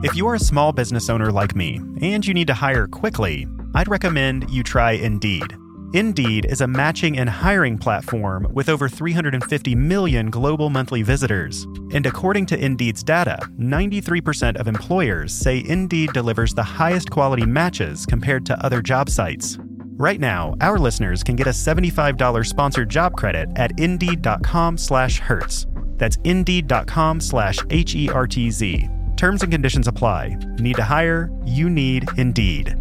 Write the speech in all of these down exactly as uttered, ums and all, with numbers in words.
If you're a small business owner like me and you need to hire quickly, I'd recommend you try Indeed. Indeed is a matching and hiring platform with over three hundred fifty million global monthly visitors. And according to Indeed's data, ninety-three percent of employers say Indeed delivers the highest quality matches compared to other job sites. Right now, our listeners can get a seventy-five dollars sponsored job credit at Indeed.com slash Hertz. That's Indeed.com slash H E R T Z. Terms and conditions apply. Need to hire? You need Indeed.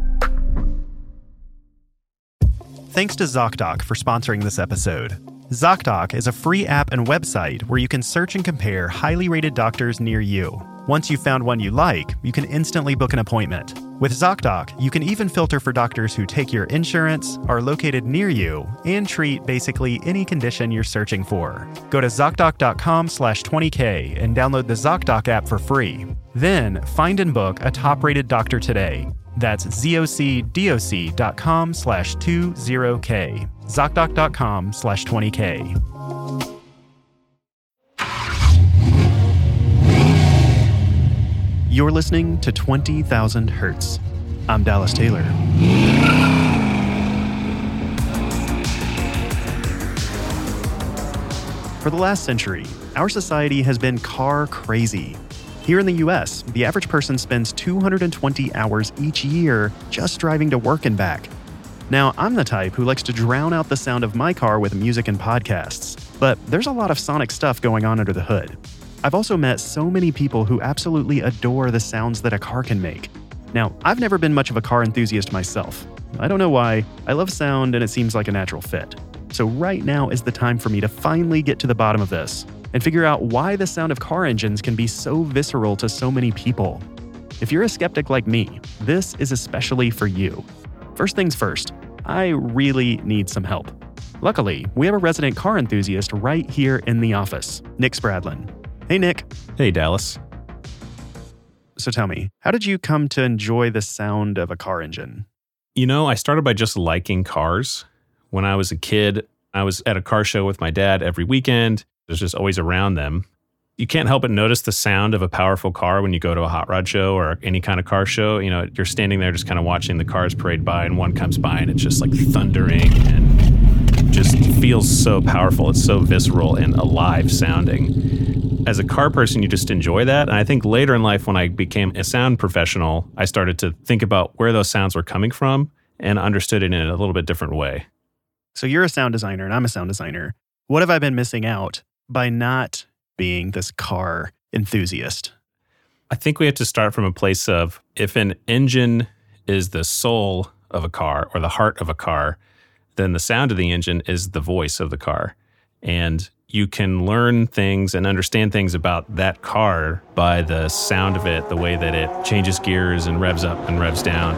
Thanks to ZocDoc for sponsoring this episode. ZocDoc is a free app and website where you can search and compare highly rated doctors near you. Once you've found one you like, you can instantly book an appointment. With ZocDoc, you can even filter for doctors who take your insurance, are located near you, and treat basically any condition you're searching for. Go to ZocDoc.com slash 20K and download the ZocDoc app for free. Then, find and book a top-rated doctor today. That's ZocDoc.com slash 20K. ZocDoc.com slash 20K. You're listening to twenty thousand Hertz. I'm Dallas Taylor. For the last century, our society has been car crazy. Here in the U S, the average person spends two hundred twenty hours each year just driving to work and back. Now, I'm the type who likes to drown out the sound of my car with music and podcasts, but there's a lot of sonic stuff going on under the hood. I've also met so many people who absolutely adore the sounds that a car can make. Now, I've never been much of a car enthusiast myself. I don't know why. I love sound and it seems like a natural fit. So right now is the time for me to finally get to the bottom of this and figure out why the sound of car engines can be so visceral to so many people. If you're a skeptic like me, this is especially for you. First things first, I really need some help. Luckily, we have a resident car enthusiast right here in the office, Nick Spradlin. Hey, Nick. Hey, Dallas. So tell me, how did you come to enjoy the sound of a car engine? You know, I started by just liking cars. When I was a kid, I was at a car show with my dad every weekend. I was just always around them. You can't help but notice the sound of a powerful car when you go to a hot rod show or any kind of car show. You know, you're standing there just kind of watching the cars parade by, and one comes by and it's just like thundering and just feels so powerful. It's so visceral and alive sounding. As a car person, you just enjoy that. And I think later in life, when I became a sound professional, I started to think about where those sounds were coming from and understood it in a little bit different way. So you're a sound designer and I'm a sound designer. What have I been missing out by not being this car enthusiast? I think we have to start from a place of, if an engine is the soul of a car or the heart of a car, then the sound of the engine is the voice of the car. And you can learn things and understand things about that car by the sound of it, the way that it changes gears and revs up and revs down.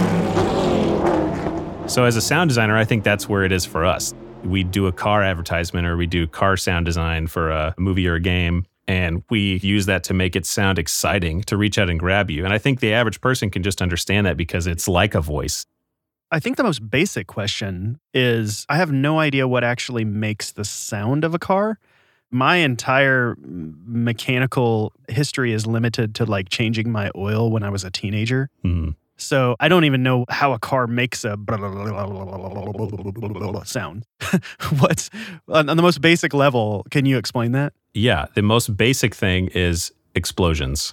So as a sound designer, I think that's where it is for us. We do a car advertisement or we do car sound design for a movie or a game, and we use that to make it sound exciting, to reach out and grab you. And I think the average person can just understand that because it's like a voice. I think the most basic question is, I have no idea what actually makes the sound of a car. My entire mechanical history is limited to like changing my oil when I was a teenager. Mm. So I don't even know how a car makes a sound. What's on the most basic level? Can you explain that? Yeah, the most basic thing is explosions.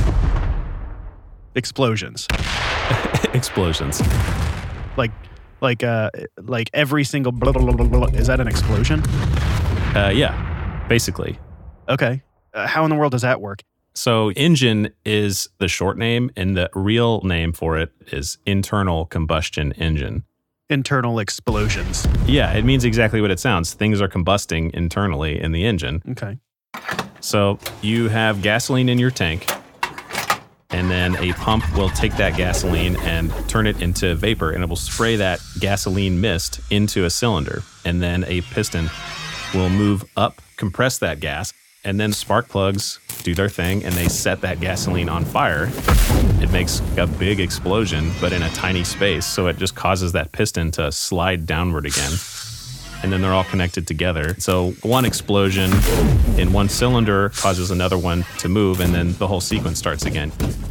Explosions. Explosions. Like, like, uh, like every single blah, blah, blah, blah, blah. Is that an explosion? Uh, yeah, basically. Okay. Uh, how in the world does that work? So engine is the short name, and the real name for it is internal combustion engine. Internal explosions. Yeah, it means exactly what it sounds. Things are combusting internally in the engine. Okay. So you have gasoline in your tank, and then a pump will take that gasoline and turn it into vapor, and it will spray that gasoline mist into a cylinder. And then a piston will move up, compress that gas, and then spark plugs do their thing, and they set that gasoline on fire. It makes a big explosion, but in a tiny space, so it just causes that piston to slide downward again. and then they're all connected together. So one explosion in one cylinder causes another one to move, and then the whole sequence starts again.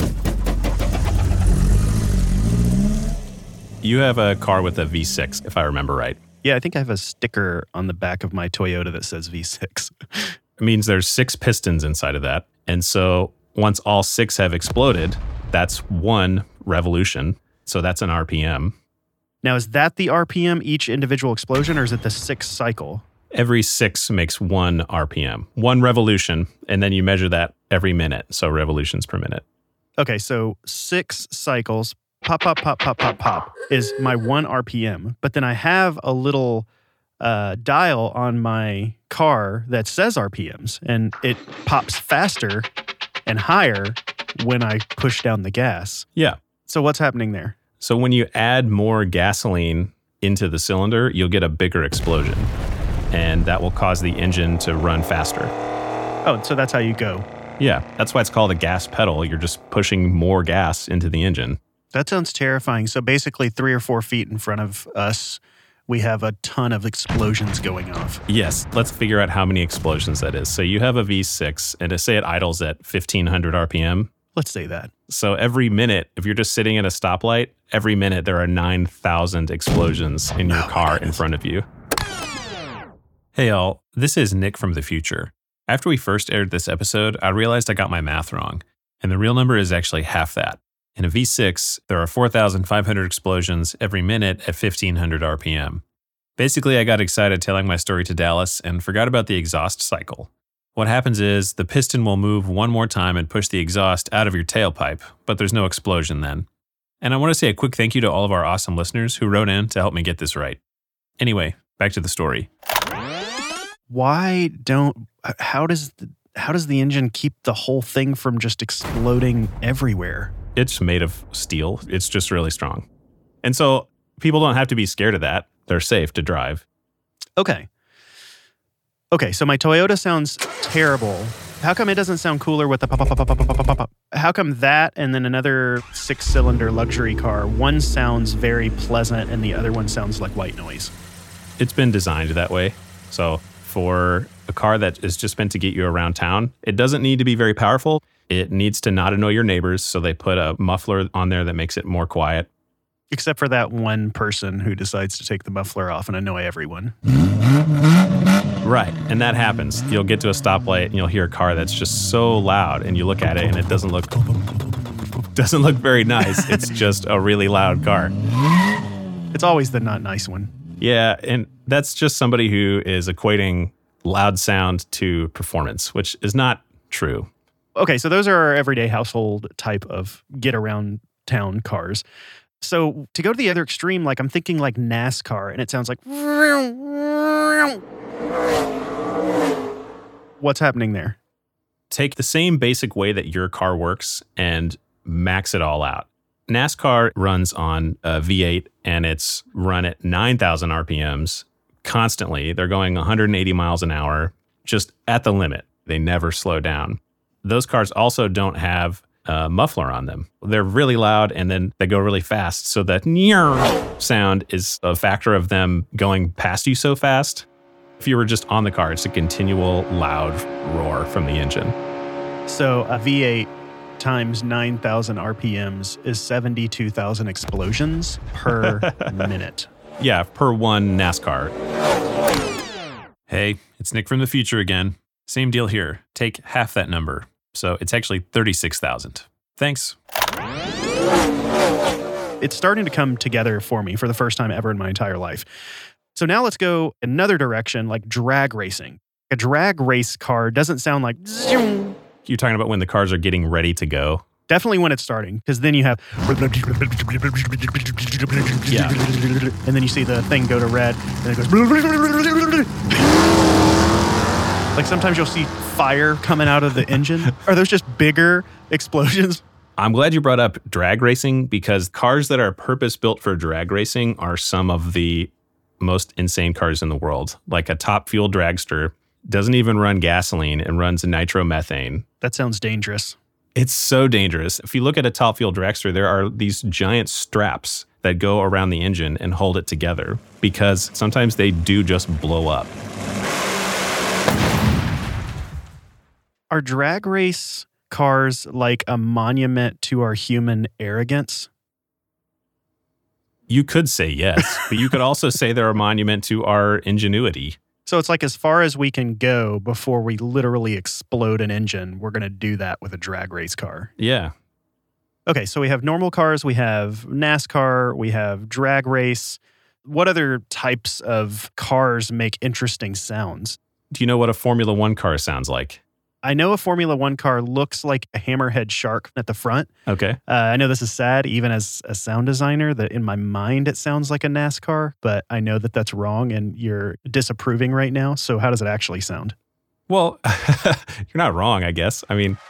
You have a car with a V six, if I remember right. Yeah, I think I have a sticker on the back of my Toyota that says V six. It means there's six pistons inside of that. And so once all six have exploded, that's one revolution. So that's an R P M. Now, is that the R P M each individual explosion, or is it the six cycle? Every six makes one R P M, one revolution, and then you measure that every minute. So revolutions per minute. Okay, so six cycles, pop, pop, pop, pop, pop, pop, is my one R P M. But then I have a little uh, dial on my car that says R P Ms, and it pops faster and higher when I push down the gas. Yeah. So what's happening there? So when you add more gasoline into the cylinder, you'll get a bigger explosion, and that will cause the engine to run faster. Oh, so that's how you go. Yeah, that's why it's called a gas pedal. You're just pushing more gas into the engine. That sounds terrifying. So basically three or four feet in front of us, we have a ton of explosions going off. Yes, let's figure out how many explosions that is. So you have a V six, and say it idles at fifteen hundred R P M. Let's say that. So every minute, if you're just sitting at a stoplight, every minute there are nine thousand explosions in your oh car in front of you. Hey y'all, this is Nick from the future. After we first aired this episode, I realized I got my math wrong, and the real number is actually half that. In a V six, there are four thousand five hundred explosions every minute at fifteen hundred R P M. Basically, I got excited telling my story to Dallas and forgot about the exhaust cycle. What happens is the piston will move one more time and push the exhaust out of your tailpipe, but there's no explosion then. And I want to say a quick thank you to all of our awesome listeners who wrote in to help me get this right. Anyway, back to the story. Why don't, how does the, how does the engine keep the whole thing from just exploding everywhere? It's made of steel. It's just really strong. And so people don't have to be scared of that. They're safe to drive. Okay. Okay, so my Toyota sounds terrible. How come it doesn't sound cooler with the pop, pop, pop, pop, pop, pop, pop? How come that and then another six-cylinder luxury car, one sounds very pleasant and the other one sounds like white noise? It's been designed that way. So for a car that is just meant to get you around town, it doesn't need to be very powerful. It needs to not annoy your neighbors, so they put a muffler on there that makes it more quiet. Except for that one person who decides to take the muffler off and annoy everyone. Right, and that happens. You'll get to a stoplight and you'll hear a car that's just so loud, and you look at it and it doesn't look doesn't look very nice. It's just a really loud car. It's always the not nice one. Yeah, and that's just somebody who is equating loud sound to performance, which is not true. Okay, so those are our everyday household type of get around town cars. So to go to the other extreme, like I'm thinking like NASCAR, and it sounds like... What's happening there? Take the same basic way that your car works and max it all out. NASCAR runs on a V eight, and it's run at nine thousand R P Ms constantly. They're going one hundred eighty miles an hour, just at the limit. They never slow down. Those cars also don't have a muffler on them. They're really loud, and then they go really fast. So that sound is a factor of them going past you so fast. If you were just on the car, it's a continual loud roar from the engine. So a V eight times nine thousand R P Ms is seventy-two thousand explosions per minute. Yeah, per one NASCAR. Hey, it's Nick from the future again. Same deal here. Take half that number. So it's actually thirty-six thousand. Thanks. It's starting to come together for me for the first time ever in my entire life. So now let's go another direction, like drag racing. A drag race car doesn't sound like... Zoom. You're talking about when the cars are getting ready to go? Definitely when it's starting, because then you have... Yeah. And then you see the thing go to red, and it goes... Like sometimes you'll see fire coming out of the engine. Are those just bigger explosions? I'm glad you brought up drag racing, because cars that are purpose-built for drag racing are some of the most insane cars in the world. Like a Top Fuel dragster doesn't even run gasoline and runs nitromethane. That sounds dangerous. It's so dangerous. If you look at a Top Fuel dragster, there are these giant straps that go around the engine and hold it together, because sometimes they do just blow up. Are drag race cars like a monument to our human arrogance? You could say yes, but you could also say they're a monument to our ingenuity. So it's like as far as we can go before we literally explode an engine, we're going to do that with a drag race car. Yeah. Okay, so we have normal cars, we have NASCAR, we have drag race. What other types of cars make interesting sounds? Do you know what a Formula One car sounds like? I know a Formula One car looks like a hammerhead shark at the front. Okay. Uh, I know this is sad, even as a sound designer, that in my mind it sounds like a NASCAR, but I know that that's wrong and you're disapproving right now. So how does it actually sound? Well, you're not wrong, I guess. I mean,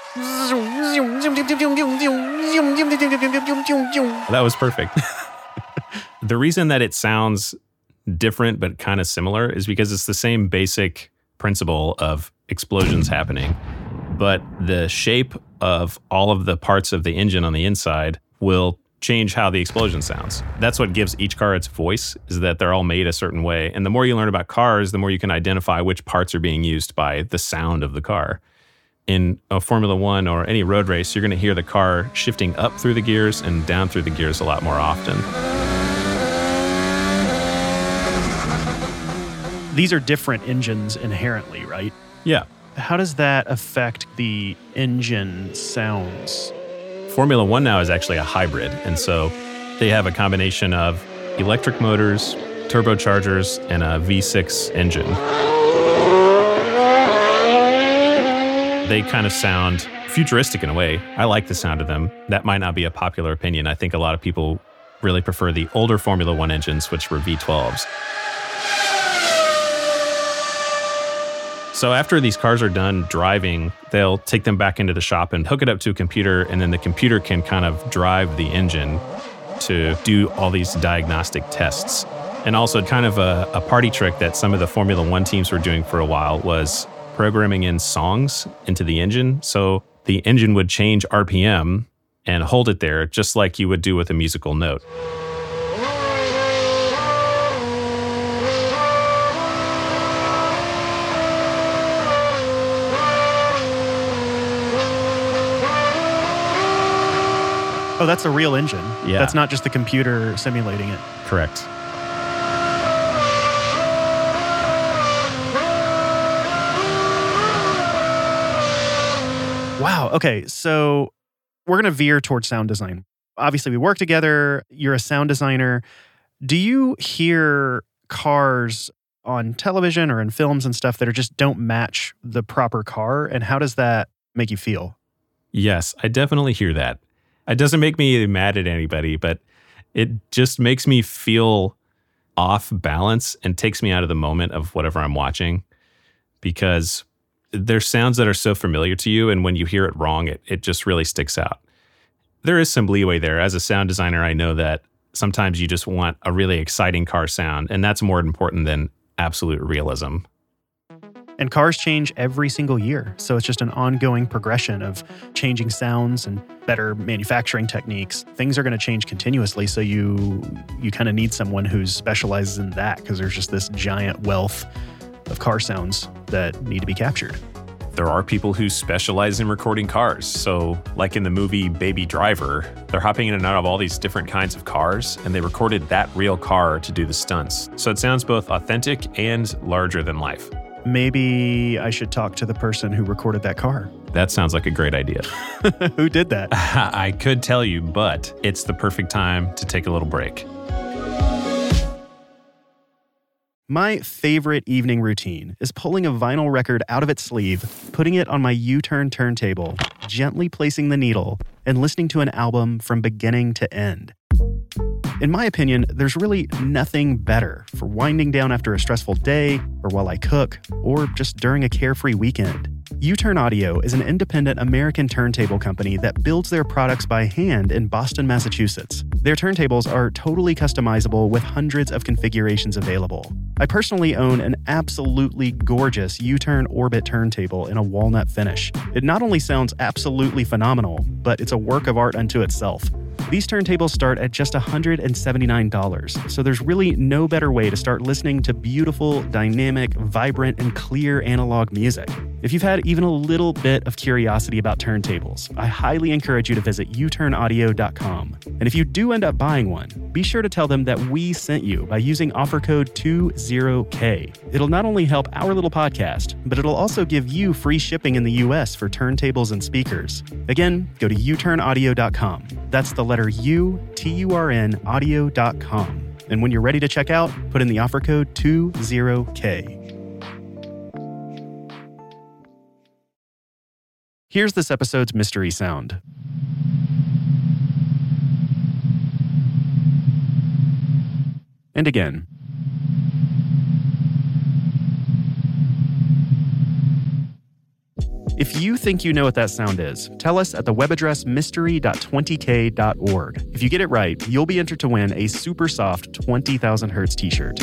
that was perfect. The reason that it sounds different but kind of similar is because it's the same basic principle of explosions happening, but the shape of all of the parts of the engine on the inside will change how the explosion sounds. That's what gives each car its voice, is that they're all made a certain way. And the more you learn about cars, the more you can identify which parts are being used by the sound of the car. In a Formula One or any road race, you're going to hear the car shifting up through the gears and down through the gears a lot more often. These are different engines inherently, right? Yeah. How does that affect the engine sounds? Formula One now is actually a hybrid, and so they have a combination of electric motors, turbochargers, and a V six engine. They kind of sound futuristic in a way. I like the sound of them. That might not be a popular opinion. I think a lot of people really prefer the older Formula One engines, which were V twelves. So after these cars are done driving, they'll take them back into the shop and hook it up to a computer, and then the computer can kind of drive the engine to do all these diagnostic tests. And also kind of a, a party trick that some of the Formula One teams were doing for a while was programming in songs into the engine. So the engine would change R P M and hold it there just like you would do with a musical note. Oh, that's a real engine. Yeah. That's not just the computer simulating it. Correct. Wow. Okay. So we're going to veer towards sound design. Obviously, we work together. You're a sound designer. Do you hear cars on television or in films and stuff that are just don't match the proper car? And how does that make you feel? Yes, I definitely hear that. It doesn't make me mad at anybody, but it just makes me feel off balance and takes me out of the moment of whatever I'm watching, because there's sounds that are so familiar to you, and when you hear it wrong, it, it just really sticks out. There is some leeway there. As a sound designer, I know that sometimes you just want a really exciting car sound, and that's more important than absolute realism. And cars change every single year. So it's just an ongoing progression of changing sounds and better manufacturing techniques. Things are going to change continuously. So you you kind of need someone who specializes in that, because there's just this giant wealth of car sounds that need to be captured. There are people who specialize in recording cars. So like in the movie Baby Driver, they're hopping in and out of all these different kinds of cars, and they recorded that real car to do the stunts. So it sounds both authentic and larger than life. Maybe I should talk to the person who recorded that car. That sounds like a great idea. Who did that? I could tell you, but it's the perfect time to take a little break. My favorite evening routine is pulling a vinyl record out of its sleeve, putting it on my U-turn turntable, gently placing the needle, and listening to an album from beginning to end. In my opinion, there's really nothing better for winding down after a stressful day, or while I cook, or just during a carefree weekend. U-Turn Audio is an independent American turntable company that builds their products by hand in Boston, Massachusetts. Their turntables are totally customizable with hundreds of configurations available. I personally own an absolutely gorgeous U-Turn Orbit turntable in a walnut finish. It not only sounds absolutely phenomenal, but it's a work of art unto itself. These turntables start at just one hundred seventy-nine dollars, so there's really no better way to start listening to beautiful, dynamic, vibrant, and clear analog music. If you've had even a little bit of curiosity about turntables, I highly encourage you to visit u turn audio dot com. And if you do end up buying one, be sure to tell them that we sent you by using offer code twenty K. It'll not only help our little podcast, but it'll also give you free shipping in the U S for turntables and speakers. Again, go to u turn audio dot com. That's the letter U, T U R N, audio dot com. And when you're ready to check out, put in the offer code twenty K. Here's this episode's mystery sound. And again. If you think you know what that sound is, tell us at the web address mystery dot twenty k dot org. If you get it right, you'll be entered to win a super soft twenty thousand hertz t-shirt.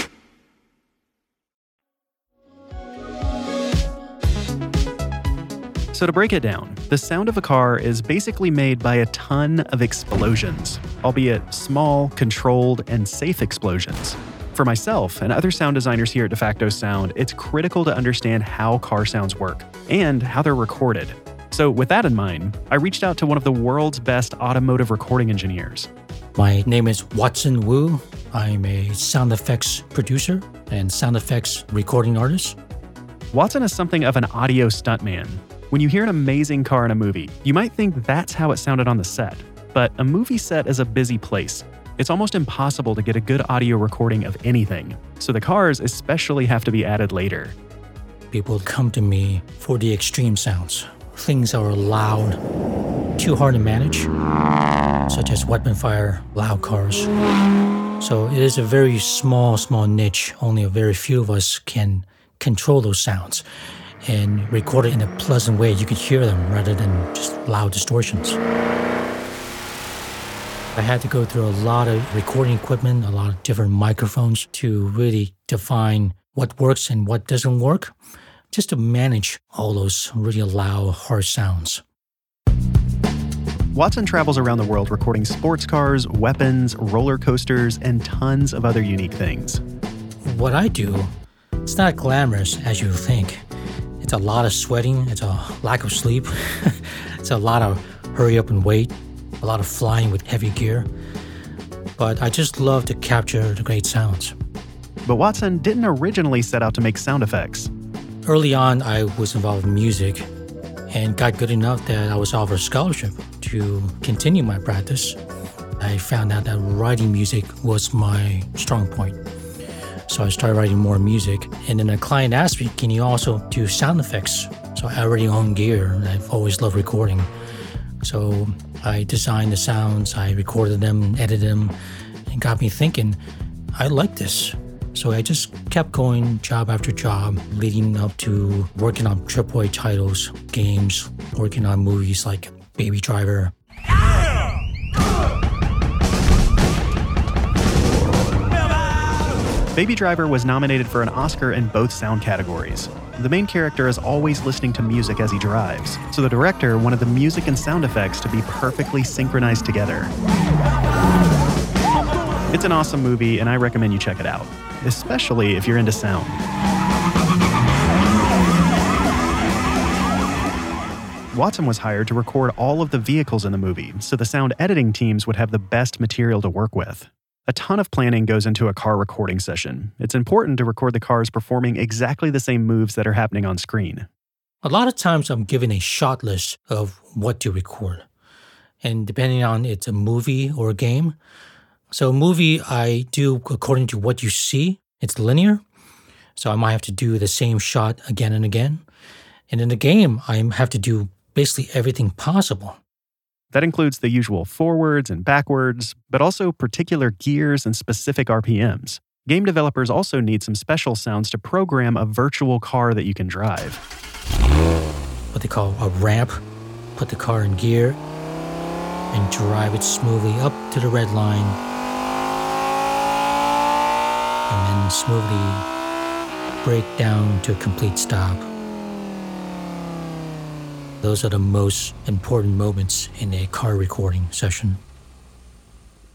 So to break it down, the sound of a car is basically made by a ton of explosions, albeit small, controlled, and safe explosions. For myself and other sound designers here at DeFacto Sound, it's critical to understand how car sounds work and how they're recorded. So with that in mind, I reached out to one of the world's best automotive recording engineers. My name is Watson Wu. I'm a sound effects producer and sound effects recording artist. Watson is something of an audio stuntman. When you hear an amazing car in a movie, you might think that's how it sounded on the set. But a movie set is a busy place. It's almost impossible to get a good audio recording of anything, so the cars especially have to be added later. People come to me for the extreme sounds. Things that are loud, too hard to manage, such as weapon fire, loud cars. So it is a very small, small niche. Only a very few of us can control those sounds and record it in a pleasant way. You can hear them rather than just loud distortions. I had to go through a lot of recording equipment, a lot of different microphones to really define what works and what doesn't work, just to manage all those really loud, harsh sounds. Watson travels around the world recording sports cars, weapons, roller coasters, and tons of other unique things. What I do, it's not glamorous as you think. It's a lot of sweating, it's a lack of sleep, it's a lot of hurry up and wait, a lot of flying with heavy gear. But I just love to capture the great sounds. But Watson didn't originally set out to make sound effects. Early on, I was involved in music and got good enough that I was offered a scholarship to continue my practice. I found out that writing music was my strong point. So I started writing more music. And then a client asked me, can you also do sound effects? So I already own gear, and I've always loved recording. So I designed the sounds, I recorded them, edited them, and got me thinking, I like this. So I just kept going job after job, leading up to working on triple A titles, games, working on movies like Baby Driver. Baby Driver was nominated for an Oscar in both sound categories. The main character is always listening to music as he drives, so the director wanted the music and sound effects to be perfectly synchronized together. It's an awesome movie, and I recommend you check it out, especially if you're into sound. Watson was hired to record all of the vehicles in the movie, so the sound editing teams would have the best material to work with. A ton of planning goes into a car recording session. It's important to record the cars performing exactly the same moves that are happening on screen. A lot of times I'm given a shot list of what to record. And depending on it's a movie or a game. So a movie I do according to what you see. It's linear. So I might have to do the same shot again and again. And in the game, I have to do basically everything possible. That includes the usual forwards and backwards, but also particular gears and specific R P Ms. Game developers also need some special sounds to program a virtual car that you can drive. What they call a ramp. Put the car in gear and drive it smoothly up to the red line. And then smoothly break down to a complete stop. Those are the most important moments in a car recording session.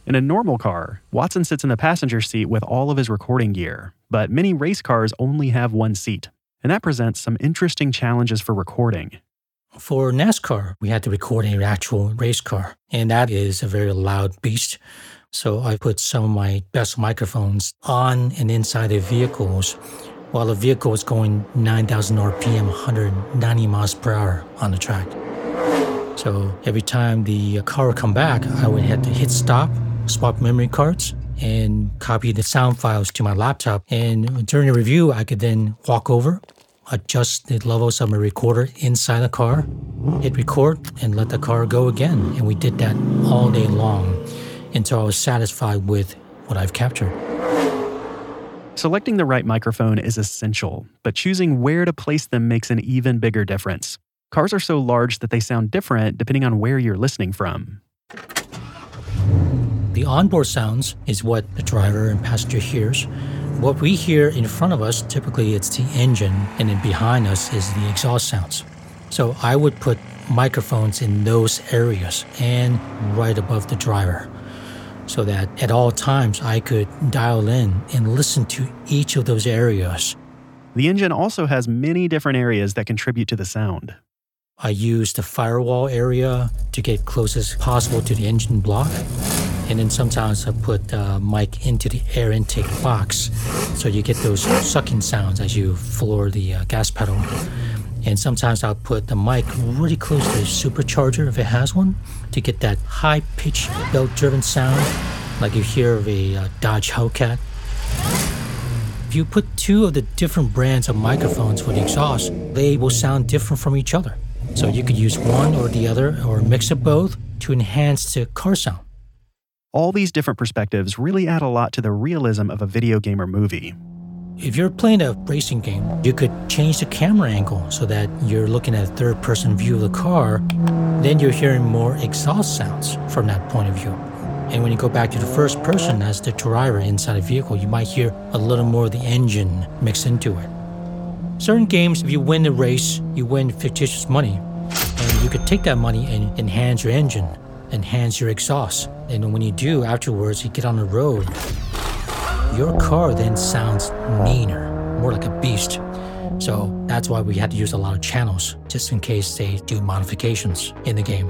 In a normal car, Watson sits in the passenger seat with all of his recording gear, but many race cars only have one seat, and that presents some interesting challenges for recording. For NASCAR, we had to record an actual race car, and that is a very loud beast. So I put some of my best microphones on and inside the vehicles while the vehicle was going nine thousand R P M, one hundred ninety miles per hour on the track. So every time the car would come back, I would have to hit stop, swap memory cards, and copy the sound files to my laptop. And during the review, I could then walk over, adjust the levels of my recorder inside the car, hit record, and let the car go again. And we did that all day long until I was satisfied with what I've captured. Selecting the right microphone is essential, but choosing where to place them makes an even bigger difference. Cars are so large that they sound different depending on where you're listening from. The onboard sounds is what the driver and passenger hears. What we hear in front of us, typically it's the engine, and then behind us is the exhaust sounds. So I would put microphones in those areas and right above the driver, so that at all times I could dial in and listen to each of those areas. The engine also has many different areas that contribute to the sound. I use the firewall area to get close as possible to the engine block. And then sometimes I put the mic into the air intake box, so you get those sucking sounds as you floor the uh, gas pedal. And sometimes I'll put the mic really close to the supercharger if it has one, to get that high-pitched belt-driven sound like you hear of a uh, Dodge Hellcat. If you put two of the different brands of microphones for the exhaust, they will sound different from each other. So you could use one or the other, or a mix of both, to enhance the car sound. All these different perspectives really add a lot to the realism of a video game or movie. If you're playing a racing game, you could change the camera angle so that you're looking at a third-person view of the car. Then you're hearing more exhaust sounds from that point of view. And when you go back to the first person as the driver inside a vehicle, you might hear a little more of the engine mixed into it. Certain games, if you win the race, you win fictitious money. And you could take that money and enhance your engine, enhance your exhaust. And when you do, afterwards, you get on the road. Your car then sounds meaner, more like a beast. So that's why we had to use a lot of channels, just in case they do modifications in the game.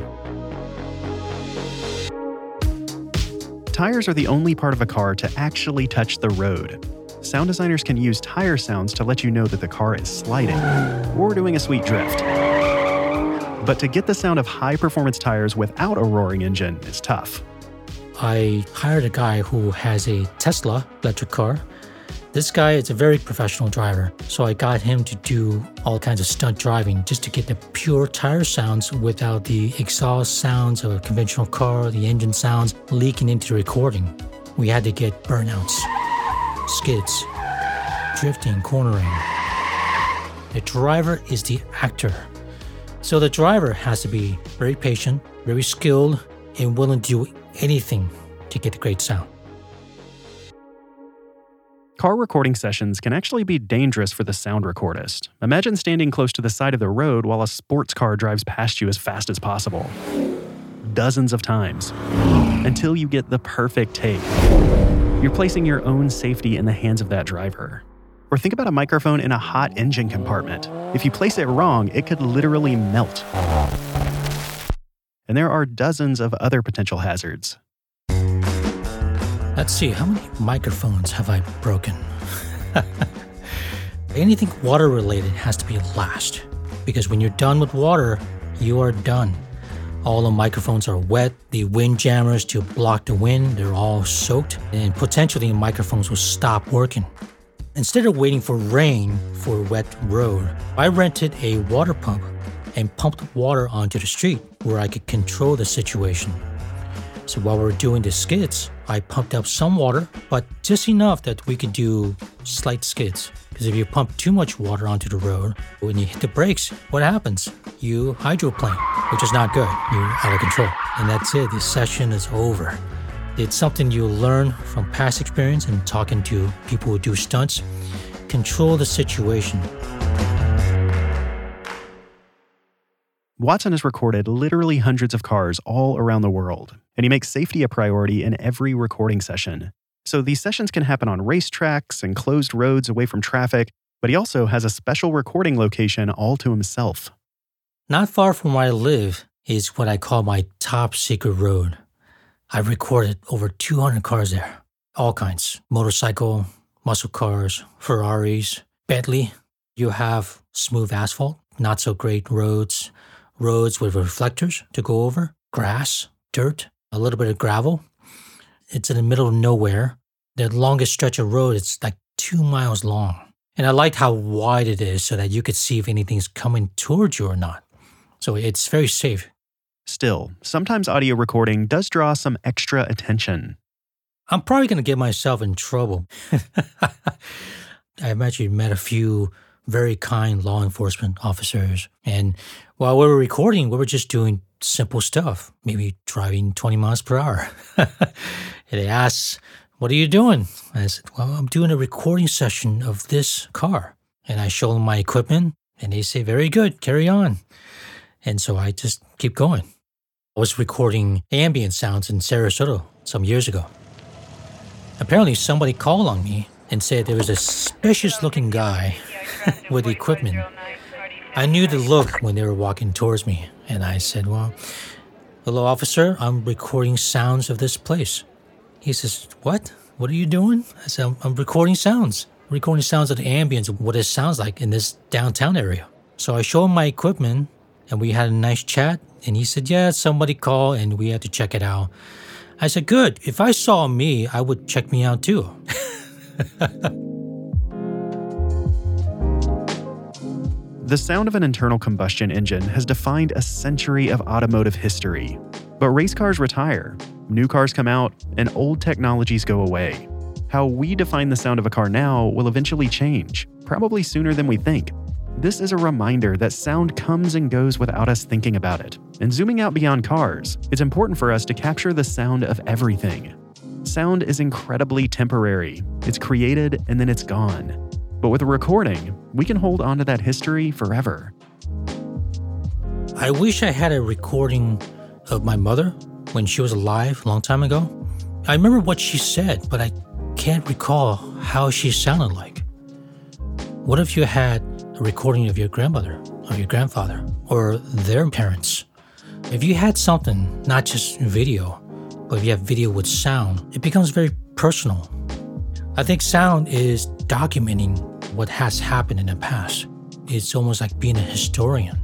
Tires are the only part of a car to actually touch the road. Sound designers can use tire sounds to let you know that the car is sliding or doing a sweet drift. But to get the sound of high-performance tires without a roaring engine is tough. I hired a guy who has a Tesla electric car. This guy is a very professional driver, so I got him to do all kinds of stunt driving just to get the pure tire sounds without the exhaust sounds of a conventional car, the engine sounds leaking into the recording. We had to get burnouts, skids, drifting, cornering. The driver is the actor. So the driver has to be very patient, very skilled, and willing to do anything to get the great sound. Car recording sessions can actually be dangerous for the sound recordist. Imagine standing close to the side of the road while a sports car drives past you as fast as possible. Dozens of times. Until you get the perfect take. You're placing your own safety in the hands of that driver. Or think about a microphone in a hot engine compartment. If you place it wrong, it could literally melt. And there are dozens of other potential hazards. Let's see, how many microphones have I broken? Anything water related has to be last, because when you're done with water, you are done. All the microphones are wet, the wind jammers to block the wind, they're all soaked, and potentially the microphones will stop working. Instead of waiting for rain for a wet road, I rented a water pump and pumped water onto the street where I could control the situation. So while we were doing the skids, I pumped up some water, but just enough that we could do slight skids. Because if you pump too much water onto the road, when you hit the brakes, what happens? You hydroplane, which is not good. You're out of control. And that's it. The session is over. It's something you learn from past experience and talking to people who do stunts. Control the situation. Watson has recorded literally hundreds of cars all around the world. and he makes safety a priority in every recording session. So these sessions can happen on racetracks and closed roads away from traffic, but he also has a special recording location all to himself. Not far from where I live is what I call my top secret road. I recorded over two hundred cars there, all kinds, motorcycle, muscle cars, Ferraris, Bentley. You have smooth asphalt, not so great roads, roads with reflectors to go over, grass, dirt, a little bit of gravel. It's in the middle of nowhere. The longest stretch of road, it's like two miles long. And I liked how wide it is so that you could see if anything's coming towards you or not. So it's very safe. Still, sometimes audio recording does draw some extra attention. I'm probably going to get myself in trouble. I've actually met a few very kind law enforcement officers. And while we were recording, we were just doing simple stuff, maybe driving twenty miles per hour. And they asked, "What are you doing?" I said, "Well, I'm doing a recording session of this car." And I show them my equipment, and they say, "Very good, carry on." And so I just keep going. I was recording ambient sounds in Sarasota some years ago. Apparently, somebody called on me and said there was a suspicious-looking guy with equipment. I knew the look when they were walking towards me, and I said, "Well, hello, officer, I'm recording sounds of this place." He says, "What? What are you doing?" I said, I'm, I'm recording sounds. Recording sounds of the ambience of what it sounds like in this downtown area." So I showed him my equipment, and we had a nice chat, and he said, "Yeah, somebody called, and we had to check it out." I said, "Good. If I saw me, I would check me out too." The sound of an internal combustion engine has defined a century of automotive history. But race cars retire, new cars come out, and old technologies go away. How we define the sound of a car now will eventually change, probably sooner than we think. This is a reminder that sound comes and goes without us thinking about it. And zooming out beyond cars, it's important for us to capture the sound of everything. Sound is incredibly temporary. It's created and then it's gone. But with a recording, we can hold on to that history forever. I wish I had a recording of my mother when she was alive a long time ago. I remember what she said, but I can't recall how she sounded like. What if you had a recording of your grandmother or your grandfather or their parents? If you had something, not just video, but if you have video with sound, it becomes very personal. I think sound is documenting what has happened in the past. It's almost like being a historian.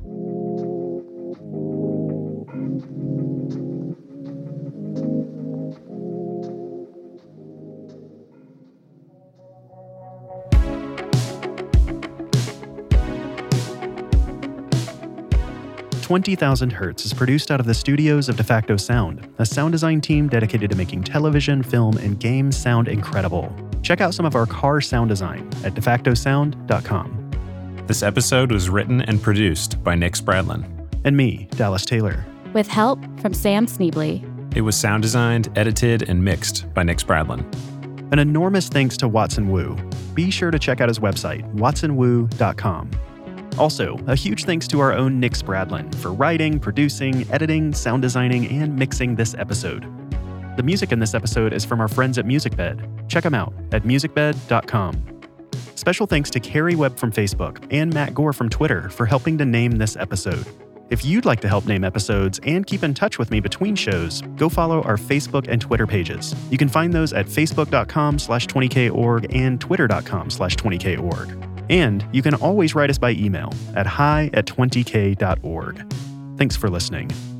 twenty thousand Hertz is produced out of the studios of DeFacto Sound, a sound design team dedicated to making television, film, and games sound incredible. Check out some of our car sound design at de facto sound dot com. This episode was written and produced by Nick Spradlin. And me, Dallas Taylor. With help from Sam Sneebly. It was sound designed, edited, and mixed by Nick Spradlin. An enormous thanks to Watson Wu. Be sure to check out his website, watson wu dot com. Also, a huge thanks to our own Nick Spradlin for writing, producing, editing, sound designing, and mixing this episode. The music in this episode is from our friends at MusicBed. Check them out at music bed dot com. Special thanks to Carrie Webb from Facebook and Matt Gore from Twitter for helping to name this episode. If you'd like to help name episodes and keep in touch with me between shows, go follow our Facebook and Twitter pages. You can find those at facebook dot com slash twenty k org and twitter dot com slash twenty k org. And you can always write us by email at hi at twenty k dot org. Thanks for listening.